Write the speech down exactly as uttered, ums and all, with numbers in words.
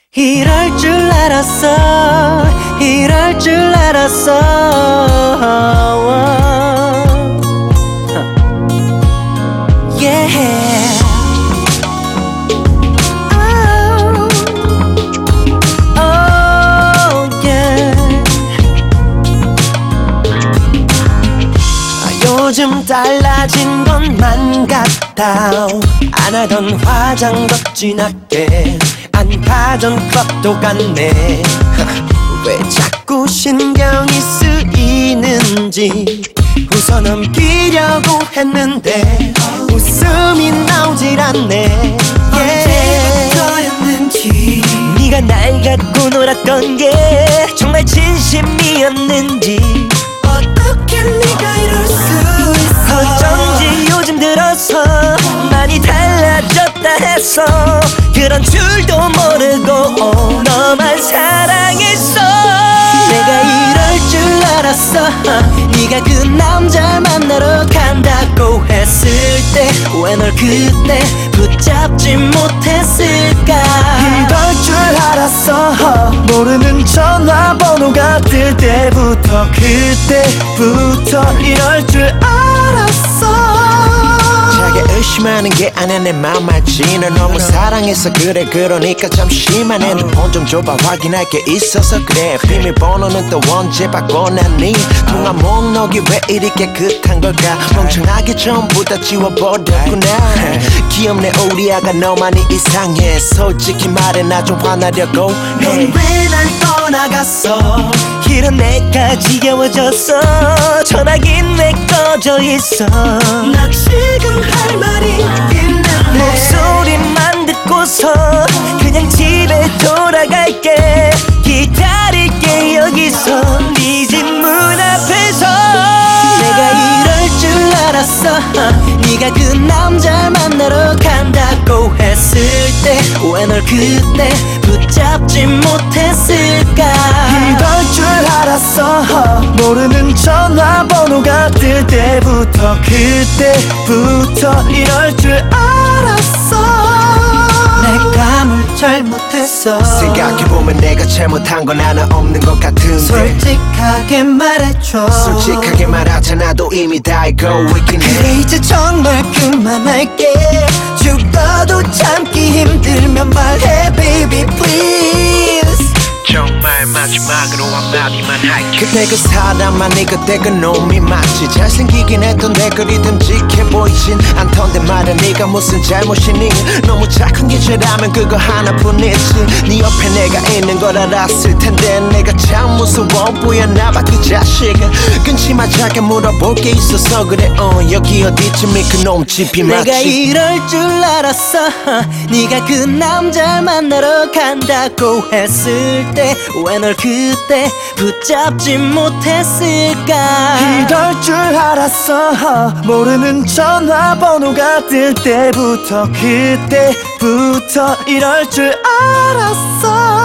이럴 줄 알았어 이럴 줄 알았어 yeah. oh. Oh, yeah. 요즘 달라진 것만 같아 안 하던 화장도 진하게 안 가던 것도 같네 왜 자꾸 신경이 쓰이는지 웃어넘기려고 했는데 웃음이 나오질 않네 언제부터였는지 네가 날 갖고 놀았던 게 정말 진심이었는지 어떻게 네가 이럴 수 있어 어쩐지 요즘 들어서 많이 달라졌다 했어 그런 줄도 모르고 너만 사랑했어 내가 이럴 줄 알았어 네가 그 남자를 만나러 간다고 했을 때 왜 널 그때 붙잡지 못했을까 이럴 줄 알았어 모르는 전화번호가 뜰 때부터 그때부터 이럴 줄 알았어 자기 의심하는 게 아니야 내 맘 알지 널 너무 사랑해서 그래 그러니까 잠시만 핸드폰 좀 줘봐 확인할 게 있어서 그래 비밀번호는 또 언제 바꿔놨니 통화 목록이 왜 이리 깨끗한 걸까 멍청하게 전부 다 지워버렸구나 귀엽네 우리 아가 너만이 이상해 솔직히 말해 나 좀 화나려고 해 넌 왜 날 떠나갔어 이런 내가 지겨워졌어 전화기 왜 꺼져 있어 나 지금 할 말이 있는데 목소리만 듣고서 그냥 집에 돌아갈게 기다릴게 여기서 네 집 문 앞에서 내가 이럴 줄 알았어 네가 그 남자를 만나러 간다고 했을 때 왜 널 그때 붙잡지 못했을까 이럴 줄 알았어 모르는 전화번호가 뜰 때부터 그때부터 이럴 줄 알았어 내가 뭘 잘못했어 생각해보면 내가 잘못한 건 하나 없는 것 같은데 솔직하게 말해줘 솔직하게 말하자 나도 이미 다 알고 있긴 해 그래 이제 정말 그만할게 죽어도 참기 힘들면 말해 baby please 정말 마지막으로 한마디만 할게 그때 그 사람만이 그때 그 놈이 맞지 잘생기긴 했던데 그리 듬직해 보이진 않던데 말야 네가 무슨 잘못이니 너무 착한 기체라면 그거 하나뿐이지 네 옆에 내가 있는 걸 알았을 텐데 내가 참 무서워 보였나봐 그 자식은 끊지마자게 물어볼 게 있어서 그래 어 여기 어디쯤이 그놈 집이 맞지 내가 이럴 줄 알았어 네가 그 남자를 만나러 간다고 했을 때 왜 널 그때 붙잡지 못했을까 이럴 줄 알았어 모르는 전화번호가 뜰 때부터 그때부터 이럴 줄 알았어